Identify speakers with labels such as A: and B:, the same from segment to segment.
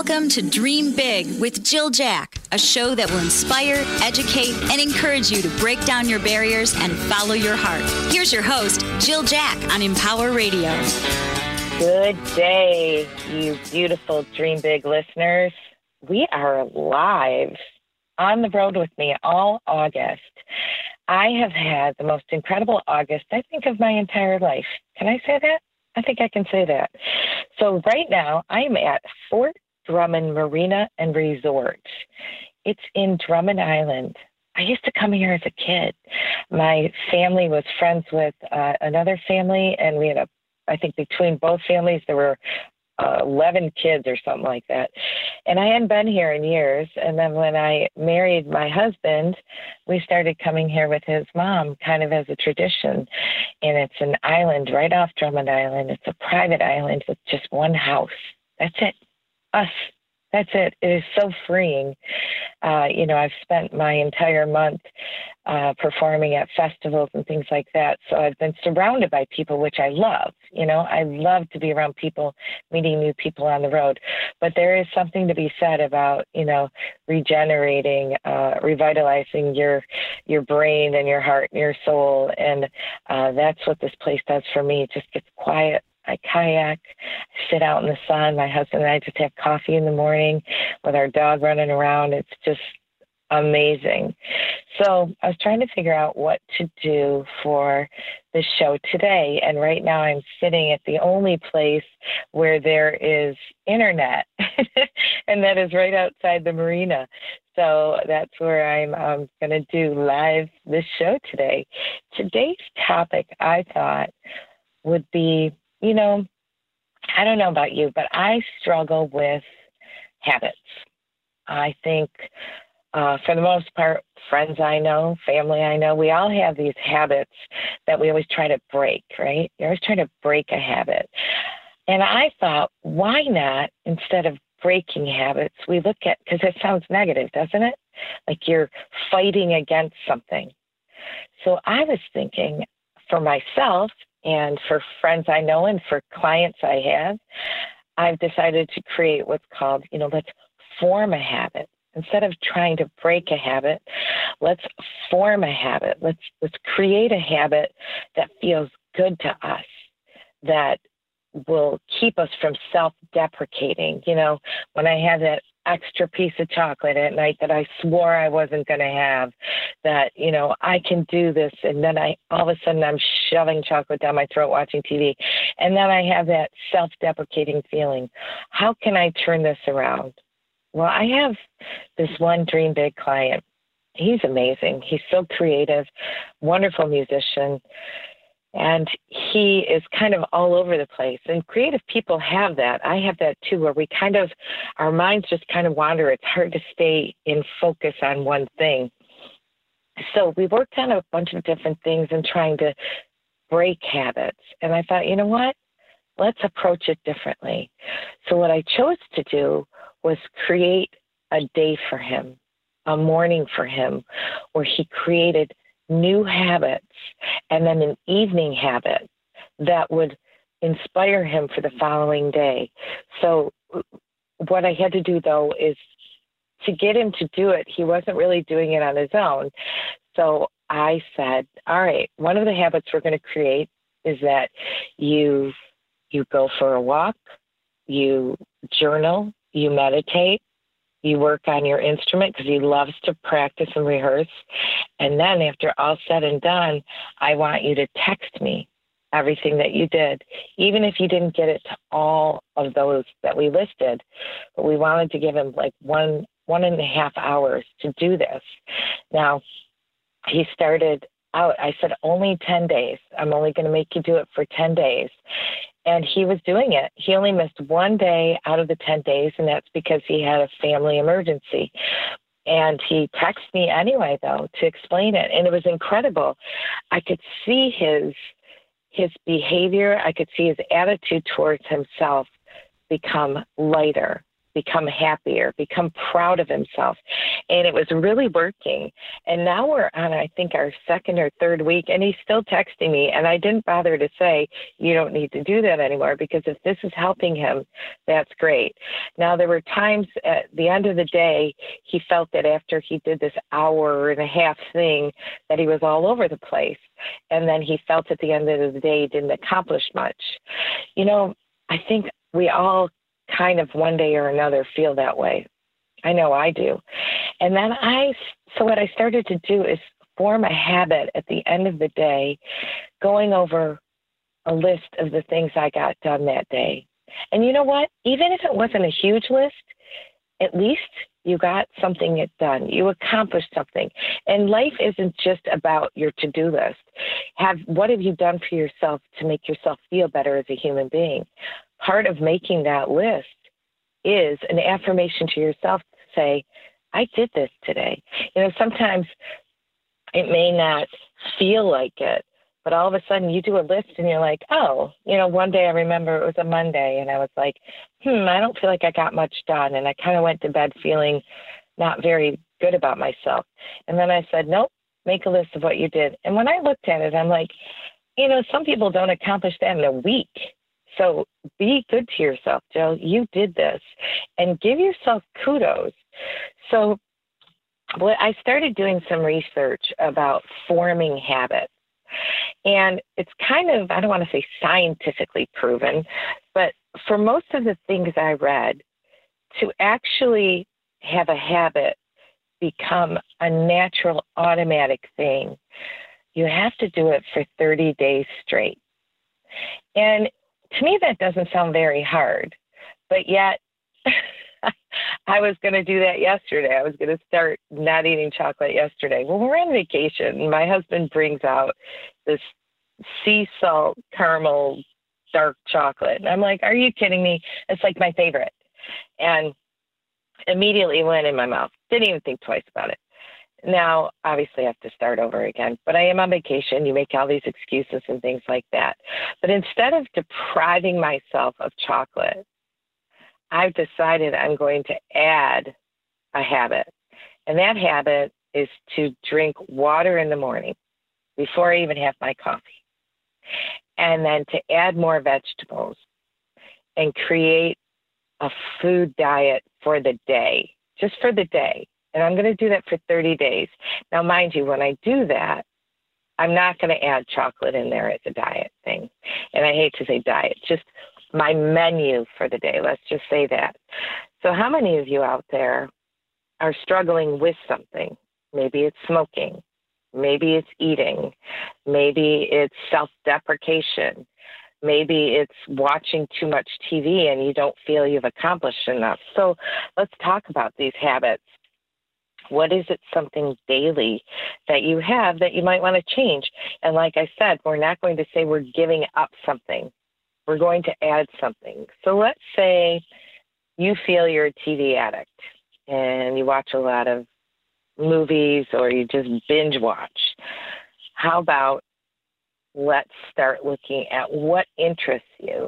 A: Welcome to Dream Big with Jill Jack, a show that will inspire, educate, and encourage you to break down your barriers and follow your heart. Here's your host, Jill Jack on Empower Radio.
B: Good day, you beautiful Dream Big listeners. We are live on the road with me all August. I have had the most incredible August, I think, of my entire life. Can I say that? I think I can say that. So right now, I'm at Fort Drummond Marina and Resort. It's in Drummond Island. I used to come here as a kid. My family was friends with another family, and we had I think between both families, there were 11 kids or something like that. And I hadn't been here in years. And then when I married my husband, we started coming here with his mom, kind of as a tradition. And it's an island right off Drummond Island. It's a private island with just one house. That's it. Us. That's it. It is so freeing. I've spent my entire month performing at festivals and things like that. So I've been surrounded by people, which I love. I love to be around people, meeting new people on the road. But there is something to be said about, regenerating, revitalizing your brain and your heart and your soul. And that's what this place does for me. It just gets quiet. I kayak, sit out in the sun. My husband and I just have coffee in the morning with our dog running around. It's just amazing. So I was trying to figure out what to do for the show today. And right now I'm sitting at the only place where there is internet, and that is right outside the marina. So that's where I'm going to do live this show today. Today's topic, I thought, would be, I don't know about you, but I struggle with habits. I think, for the most part, friends I know, family I know, we all have these habits that we always try to break, right? You always try to break a habit. And I thought, why not, instead of breaking habits, we look at, because it sounds negative, doesn't it? Like you're fighting against something. So I was thinking, for myself, and for friends I know and for clients I have, I've decided to create what's called, let's form a habit. Instead of trying to break a habit, let's form a habit. Let's create a habit that feels good to us, that will keep us from self-deprecating. When I had that extra piece of chocolate at night that I swore I wasn't going to have, that, I can do this. And then all of a sudden I'm shoving chocolate down my throat watching TV. And then I have that self-deprecating feeling. How can I turn this around? Well, I have this one Dream Big client. He's amazing. He's so creative, wonderful musician. And he is kind of all over the place. And creative people have that. I have that too, where our minds just kind of wander. It's hard to stay in focus on one thing. So we worked on a bunch of different things and trying to break habits. And I thought, you know what? Let's approach it differently. So what I chose to do was create a day for him, a morning for him, where he created new habits and then an evening habit that would inspire him for the following day. So what I had to do, though, is to get him to do it. He wasn't really doing it on his own. So I said, all right, one of the habits we're going to create is that you go for a walk, you journal, you meditate, you work on your instrument because he loves to practice and rehearse. And then after all said and done, I want you to text me everything that you did, even if you didn't get it to all of those that we listed. But we wanted to give him like 1.5 hours to do this. Now, he started out, I said, only 10 days. I'm only going to make you do it for 10 days. And he was doing it. He only missed one day out of the 10 days, and that's because he had a family emergency. And he texted me anyway, though, to explain it. And it was incredible. I could see his behavior. I could see his attitude towards himself become lighter, become happier, become proud of himself. and it was really working. And now we're on, I think, our second or third week, and he's still texting me. And I didn't bother to say, you don't need to do that anymore, because if this is helping him, that's great. Now, there were times at the end of the day, he felt that after he did this hour and a half thing, that he was all over the place. And then he felt at the end of the day he didn't accomplish much. You know, I think we all kind of one day or another feel that way. I know I do. And then so what I started to do is form a habit at the end of the day, going over a list of the things I got done that day. And you know what? Even if it wasn't a huge list, at least you got something done. You accomplished something. And life isn't just about your to-do list. What have you done for yourself to make yourself feel better as a human being? Part of making that list is an affirmation to yourself to say, I did this today. You know, sometimes it may not feel like it, but all of a sudden you do a list and you're like, oh, you know, one day I remember it was a Monday and I was like, I don't feel like I got much done. And I kind of went to bed feeling not very good about myself. And then I said, nope, make a list of what you did. And when I looked at it, I'm like, you know, some people don't accomplish that in a week. So be good to yourself, Jill. You did this, and give yourself kudos. So I started doing some research about forming habits. And it's kind of, I don't want to say scientifically proven, but for most of the things I read, to actually have a habit become a natural, automatic thing, you have to do it for 30 days straight. And to me, that doesn't sound very hard, but yet I was going to do that yesterday. I was going to start not eating chocolate yesterday. Well, we're on vacation. My husband brings out this sea salt caramel dark chocolate. And I'm like, are you kidding me? It's like my favorite. And immediately went in my mouth. Didn't even think twice about it. Now, obviously, I have to start over again, but I am on vacation. You make all these excuses and things like that. But instead of depriving myself of chocolate, I've decided I'm going to add a habit. And that habit is to drink water in the morning before I even have my coffee. And then to add more vegetables and create a food diet for the day, just for the day. And I'm going to do that for 30 days. Now, mind you, when I do that, I'm not going to add chocolate in there as a diet thing. And I hate to say diet, just my menu for the day. Let's just say that. So how many of you out there are struggling with something? Maybe it's smoking. Maybe it's eating. Maybe it's self-deprecation. Maybe it's watching too much TV and you don't feel you've accomplished enough. So let's talk about these habits. What is it, something daily that you have that you might want to change? And like I said, we're not going to say we're giving up something. We're going to add something. So let's say you feel you're a TV addict and you watch a lot of movies or you just binge watch. How about let's start looking at what interests you?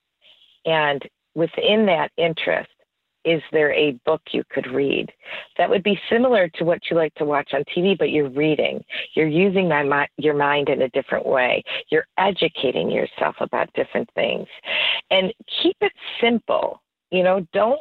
B: And within that interest, is there a book you could read that would be similar to what you like to watch on TV, but you're reading? You're using your mind in a different way. You're educating yourself about different things. And keep it simple. You know, don't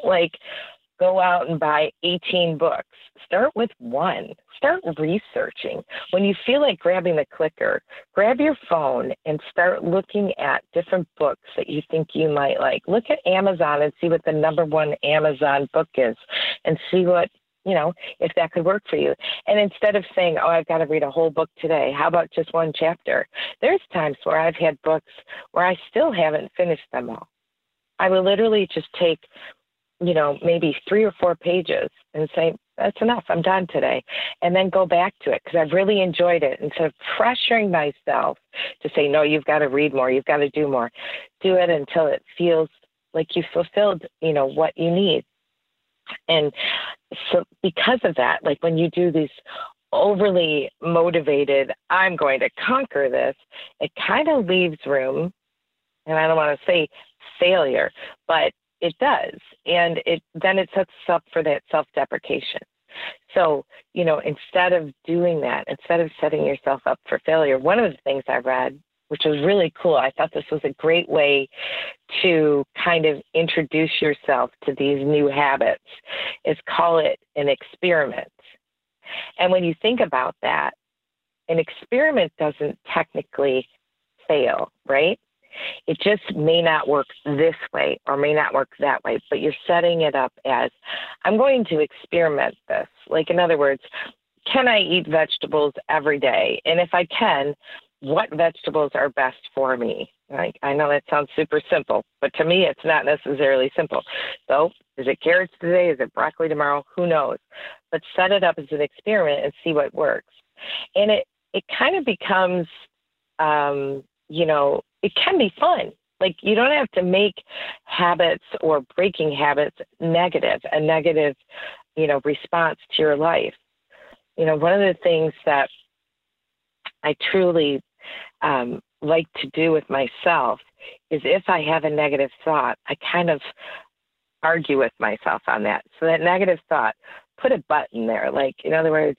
B: go out and buy 18 books. Start with one. Start researching. When you feel like grabbing the clicker, grab your phone and start looking at different books that you think you might like. Look at Amazon and see what the number one Amazon book is and see what, if that could work for you. And instead of saying, oh, I've got to read a whole book today, how about just one chapter? There's times where I've had books where I still haven't finished them all. I will literally just take maybe 3 or 4 pages and say, that's enough, I'm done today. And then go back to it because I've really enjoyed it. Instead of pressuring myself to say, no, you've got to read more, you've got to do more. Do it until it feels like you fulfilled, what you need. And so because of that, like when you do these overly motivated, I'm going to conquer this, it kind of leaves room, and I don't want to say failure, but it does. And then it sets us up for that self-deprecation. So, instead of doing that, instead of setting yourself up for failure, one of the things I read, which was really cool, I thought this was a great way to kind of introduce yourself to these new habits, is call it an experiment. And when you think about that, an experiment doesn't technically fail, right? It just may not work this way or may not work that way, but you're setting it up as, I'm going to experiment this. Like, in other words, can I eat vegetables every day? And if I can, what vegetables are best for me? Like, I know that sounds super simple, but to me, it's not necessarily simple. So is it carrots today? Is it broccoli tomorrow? Who knows? But set it up as an experiment and see what works. And it kind of becomes, it can be fun. Like, you don't have to make habits or breaking habits a negative, response to your life. One of the things that I truly like to do with myself is, if I have a negative thought, I kind of argue with myself on that. So that negative thought, put a button there. Like, in other words,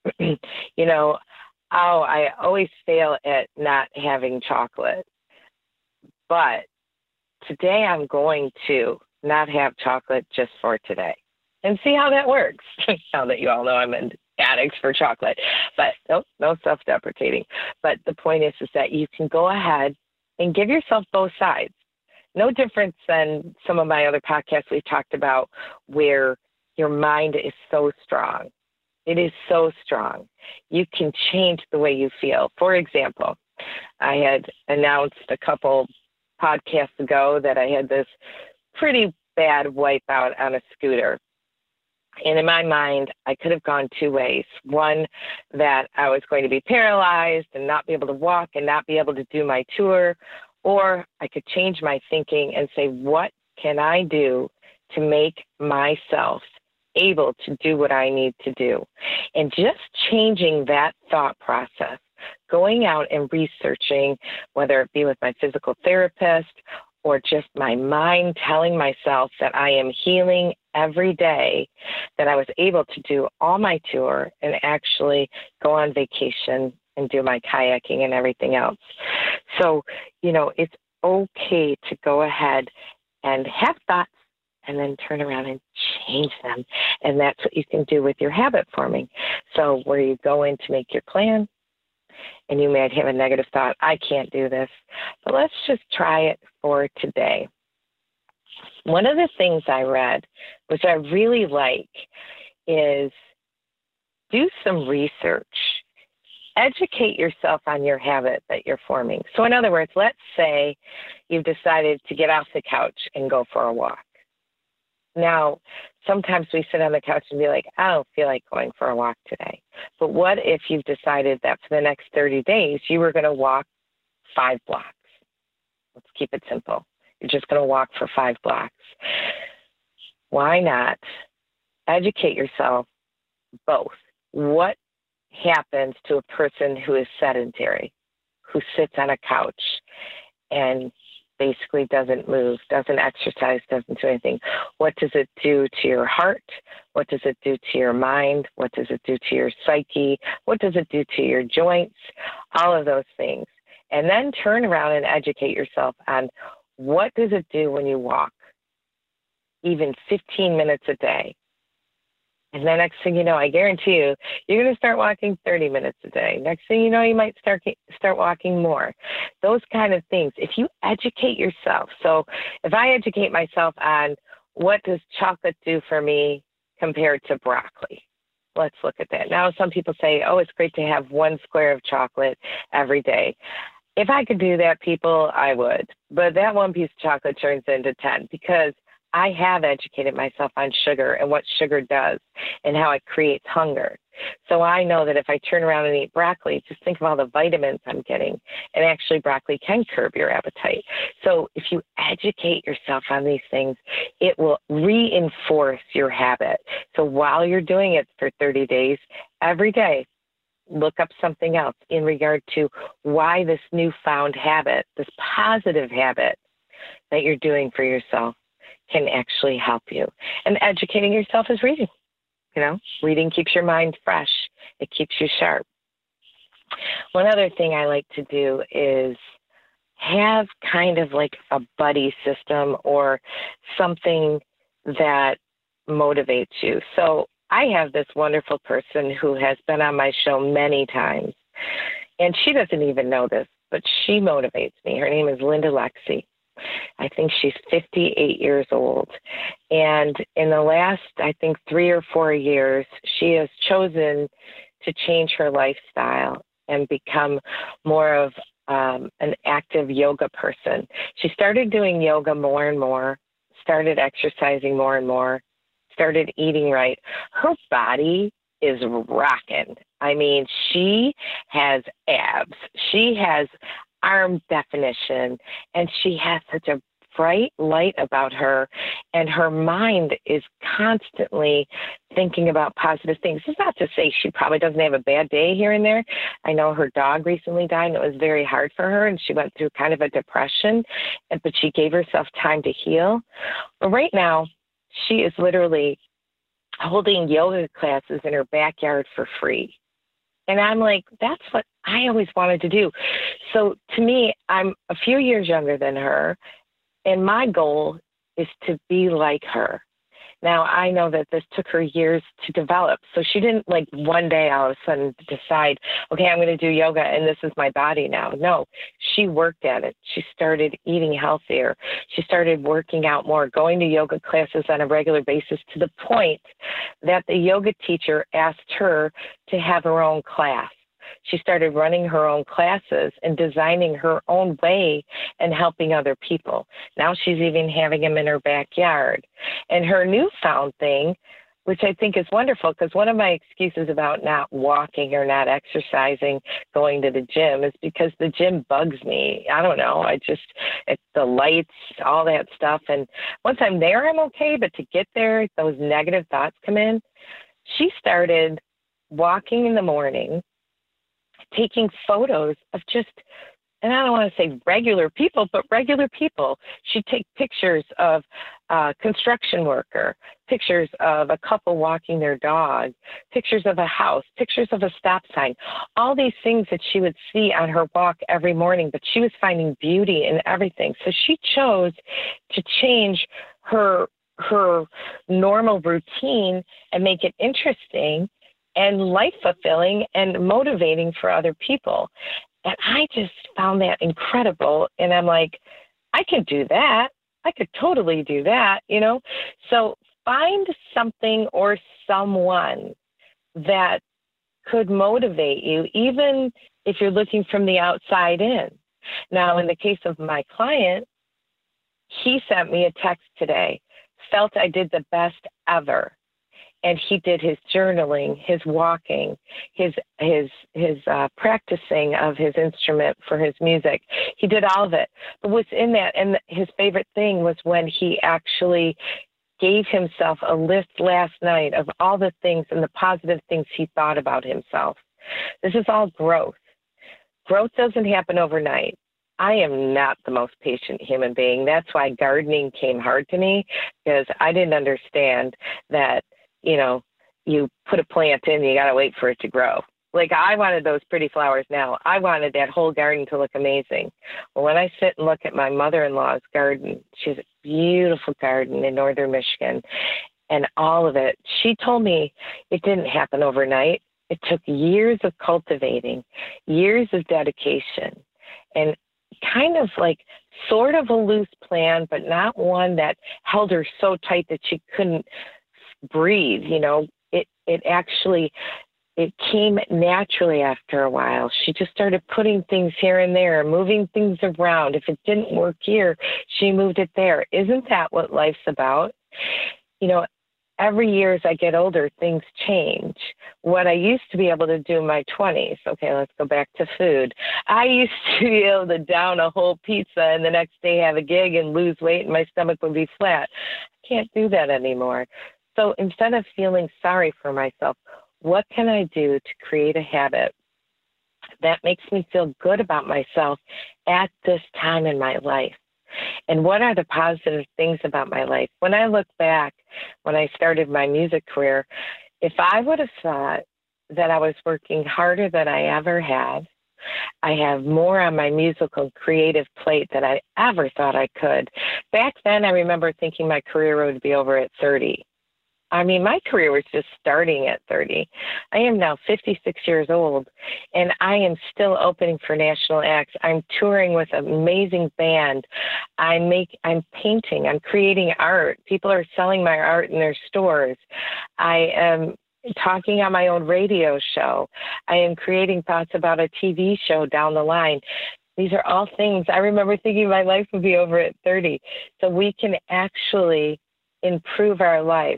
B: I always fail at not having chocolate. But today I'm going to not have chocolate just for today, and see how that works. Now that you all know I'm an addict for chocolate, but no self-deprecating. But the point is that you can go ahead and give yourself both sides. No difference than some of my other podcasts we've talked about, where your mind is so strong. It is so strong. You can change the way you feel. For example, I had announced a couple podcasts ago that I had this pretty bad wipeout on a scooter. And in my mind, I could have gone two ways. One, that I was going to be paralyzed and not be able to walk and not be able to do my tour. Or I could change my thinking and say, what can I do to make myself able to do what I need to do? And just changing that thought process, going out and researching, whether it be with my physical therapist or just my mind telling myself that I am healing every day, that I was able to do all my tour and actually go on vacation and do my kayaking and everything else. So, it's okay to go ahead and have thoughts and then turn around and change them. And that's what you can do with your habit forming. So where you go in to make your plan, and you might have a negative thought, I can't do this, but let's just try it for today. One of the things I read, which I really like, is do some research. Educate yourself on your habit that you're forming. So in other words, let's say you've decided to get off the couch and go for a walk. Now, sometimes we sit on the couch and be like, I don't feel like going for a walk today. But what if you've decided that for the next 30 days, you were going to walk 5 blocks? Let's keep it simple. You're just going to walk for 5 blocks. Why not educate yourself both? What happens to a person who is sedentary, who sits on a couch and basically doesn't move, doesn't exercise, doesn't do anything? What does it do to your heart? What does it do to your mind? What does it do to your psyche? What does it do to your joints? All of those things. And then turn around and educate yourself on, what does it do when you walk, even 15 minutes a day? And then next thing you know, I guarantee you, you're going to start walking 30 minutes a day. Next thing you know, you might start walking more. Those kind of things. If you educate yourself, so if I educate myself on what does chocolate do for me compared to broccoli, let's look at that. Now, some people say, oh, it's great to have 1 square of chocolate every day. If I could do that, people, I would. But that 1 piece of chocolate turns into 10, because I have educated myself on sugar and what sugar does and how it creates hunger. So I know that if I turn around and eat broccoli, just think of all the vitamins I'm getting. And actually, broccoli can curb your appetite. So if you educate yourself on these things, it will reinforce your habit. So while you're doing it for 30 days, every day, look up something else in regard to why this newfound habit, this positive habit that you're doing for yourself, can actually help you. And educating yourself is reading. Reading keeps your mind fresh. It keeps you sharp. One other thing I like to do is have kind of like a buddy system or something that motivates you. So I have this wonderful person who has been on my show many times, and she doesn't even know this, but she motivates me. Her name is Linda Lexi. I think she's 58 years old. And in the last, 3 or 4 years, she has chosen to change her lifestyle and become more of an active yoga person. She started doing yoga more and more, started exercising more and more, started eating right. Her body is rocking. I mean, she has abs. She has arm definition, and she has such a bright light about her, and her mind is constantly thinking about positive things. It's not to say she probably doesn't have a bad day here and there. I know her dog recently died, and it was very hard for her, and she went through kind of a depression, but she gave herself time to heal. But right now, she is literally holding yoga classes in her backyard for free. And I'm like, that's what I always wanted to do. So to me, I'm a few years younger than her, and my goal is to be like her. Now, I know that this took her years to develop. So she didn't like one day all of a sudden decide, okay, I'm going to do yoga and this is my body now. No, she worked at it. She started eating healthier. She started working out more, going to yoga classes on a regular basis to the point that the yoga teacher asked her to have her own class. She started running her own classes and designing her own way and helping other people. Now she's even having them in her backyard. And her newfound thing, which I think is wonderful, because one of my excuses about not walking or not exercising, going to the gym, is because the gym bugs me. I don't know. It's the lights, all that stuff. And once I'm there, I'm okay. But to get there, those negative thoughts come in. She started walking in the morning, taking photos of just, and I don't want to say regular people, but regular people. She'd take pictures of a construction worker, pictures of a couple walking their dog, pictures of a house, pictures of a stop sign, all these things that she would see on her walk every morning, but she was finding beauty in everything. So she chose to change her normal routine and make it interesting and life-fulfilling and motivating for other people. And I just found that incredible. And I'm like, I can do that. I could totally do that, So find something or someone that could motivate you, even if you're looking from the outside in. Now, in the case of my client, he sent me a text today, felt I did the best ever. And he did his journaling, his walking, his practicing of his instrument for his music. He did all of it. But what's in that, and his favorite thing was when he actually gave himself a list last night of all the things and the positive things he thought about himself. This is all growth. Growth doesn't happen overnight. I am not the most patient human being. That's why gardening came hard to me, because I didn't understand that, you put a plant in, you got to wait for it to grow. Like, I wanted those pretty flowers now. I wanted that whole garden to look amazing. Well, when I sit and look at my mother-in-law's garden, she has a beautiful garden in northern Michigan, and all of it, she told me it didn't happen overnight. It took years of cultivating, years of dedication, and kind of like sort of a loose plan, but not one that held her so tight that she couldn't breathe. It came naturally after a while. She just started putting things here and there, moving things around. If it didn't work here, she moved it there. Isn't that what life's about? Every year as I get older, things change. What I used to be able to do in my 20s, okay, let's go back to food. I used to be able to down a whole pizza and the next day have a gig and lose weight and my stomach would be flat. I can't do that anymore. So instead of feeling sorry for myself, what can I do to create a habit that makes me feel good about myself at this time in my life? And what are the positive things about my life? When I look back, when I started my music career, If I would have thought that I was working harder than I ever have, I have more on my musical creative plate than I ever thought I could. Back then, I remember thinking my career would be over at 30. I mean, my career was just starting at 30. I am now 56 years old, and I am still opening for national acts. I'm touring with an amazing band. I'm painting. I'm creating art. People are selling my art in their stores. I am talking on my own radio show. I am creating thoughts about a TV show down the line. These are all things I remember thinking my life would be over at 30. So we can actually improve our lives,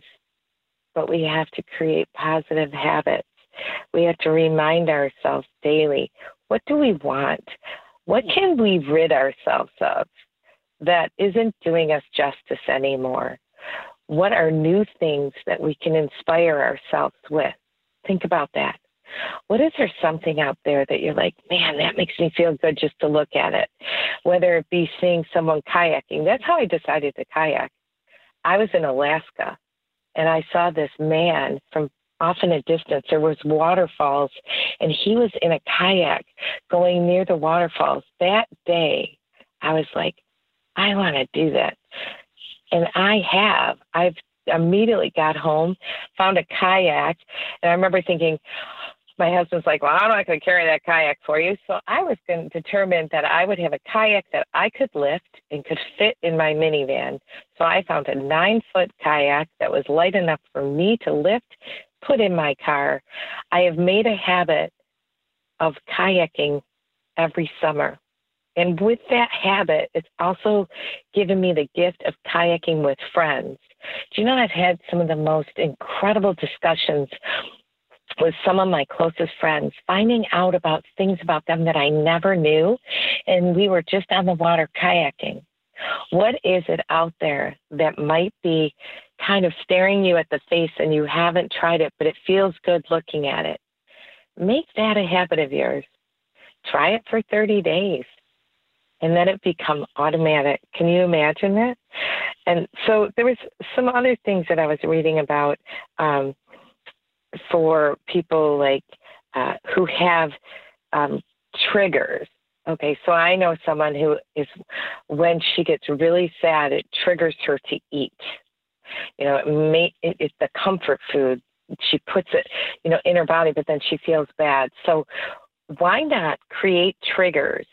B: but we have to create positive habits. We have to remind ourselves daily, what do we want? What can we rid ourselves of that isn't doing us justice anymore? What are new things that we can inspire ourselves with? Think about that. What is there something out there that you're like, man, that makes me feel good just to look at it? Whether it be seeing someone kayaking. That's how I decided to kayak. I was in Alaska, and I saw this man from off in a distance. There was waterfalls, and he was in a kayak going near the waterfalls. That day, I was like, I want to do that. And I've immediately got home, found a kayak, and I remember thinking, my husband's like, well, I'm not going to carry that kayak for you. So I was going to determine that I would have a kayak that I could lift and could fit in my minivan. So I found a 9-foot kayak that was light enough for me to lift, put in my car. I have made a habit of kayaking every summer. And with that habit, it's also given me the gift of kayaking with friends. Do you know, I've had some of the most incredible discussions with some of my closest friends, finding out about things about them that I never knew. And we were just on the water kayaking. What is it out there that might be kind of staring you at the face and you haven't tried it, but it feels good looking at it? Make that a habit of yours. Try it for 30 days. And let it become automatic. Can you imagine that? And so there was some other things that I was reading about for people like who have triggers. Okay, so I know someone who is, when she gets really sad, it triggers her to eat. You know, it's the comfort food. She puts it, you know, in her body, but then she feels bad. So why not create triggers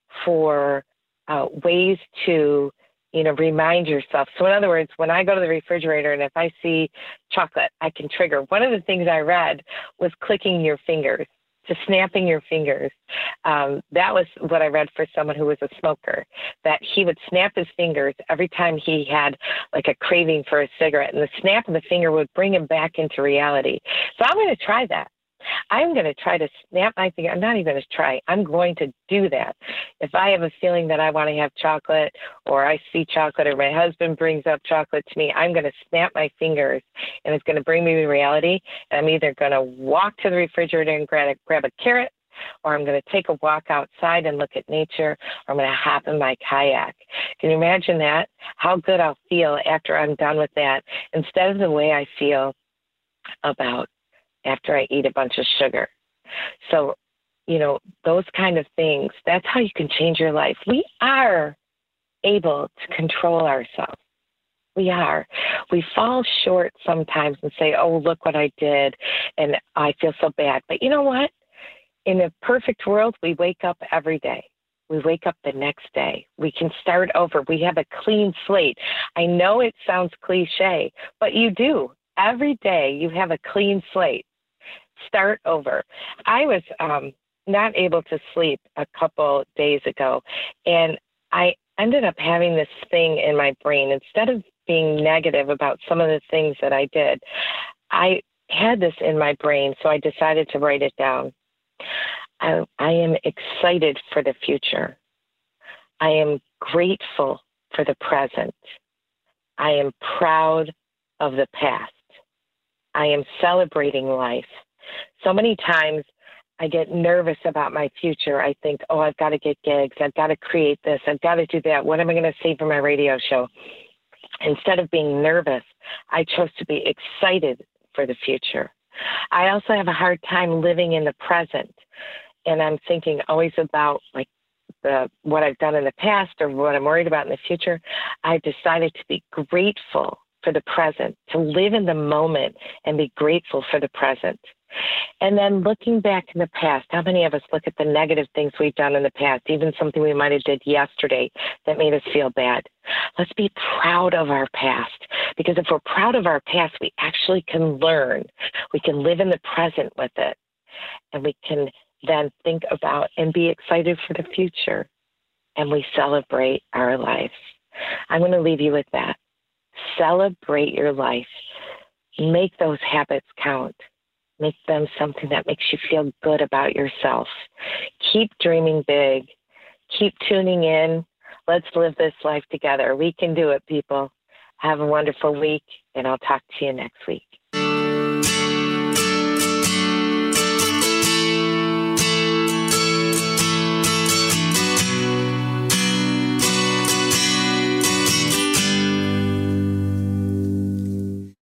B: for ways to, you know, remind yourself. So in other words, when I go to the refrigerator and if I see chocolate, I can trigger. One of the things I read was clicking your fingers, just snapping your fingers. That was what I read for someone who was a smoker, that he would snap his fingers every time he had like a craving for a cigarette, and the snap of the finger would bring him back into reality. So I'm going to try that. I'm going to try to snap my finger. I'm not even going to try. I'm going to do that. If I have a feeling that I want to have chocolate, or I see chocolate, or my husband brings up chocolate to me, I'm going to snap my fingers, and it's going to bring me to reality. And I'm either going to walk to the refrigerator and grab a carrot, or I'm going to take a walk outside and look at nature, or I'm going to hop in my kayak. Can you imagine that? How good I'll feel after I'm done with that, instead of the way I feel about after I eat a bunch of sugar. So, you know, those kind of things, that's how you can change your life. We are able to control ourselves. We are. We fall short sometimes and say, oh, look what I did, and I feel so bad. But you know what? In a perfect world, we wake up every day. We wake up the next day. We can start over. We have a clean slate. I know it sounds cliche, but you do. Every day you have a clean slate. Start over. I was not able to sleep a couple days ago, and I ended up having this thing in my brain. Instead of being negative about some of the things that I did, I had this in my brain, so I decided to write it down. I am excited for the future. I am grateful for the present. I am proud of the past. I am celebrating life. So many times I get nervous about my future. I think, oh, I've got to get gigs. I've got to create this. I've got to do that. What am I going to say for my radio show? Instead of being nervous, I chose to be excited for the future. I also have a hard time living in the present. And I'm thinking always about like what I've done in the past or what I'm worried about in the future. I've decided to be grateful for the present, to live in the moment and be grateful for the present. And then looking back in the past, how many of us look at the negative things we've done in the past, even something we might have did yesterday that made us feel bad? Let's be proud of our past, because if we're proud of our past, we actually can learn. We can live in the present with it, and we can then think about and be excited for the future, and we celebrate our lives. I'm going to leave you with that. Celebrate your life. Make those habits count. Make them something that makes you feel good about yourself. Keep dreaming big. Keep tuning in. Let's live this life together. We can do it, people. Have a wonderful week, and I'll talk to you next week.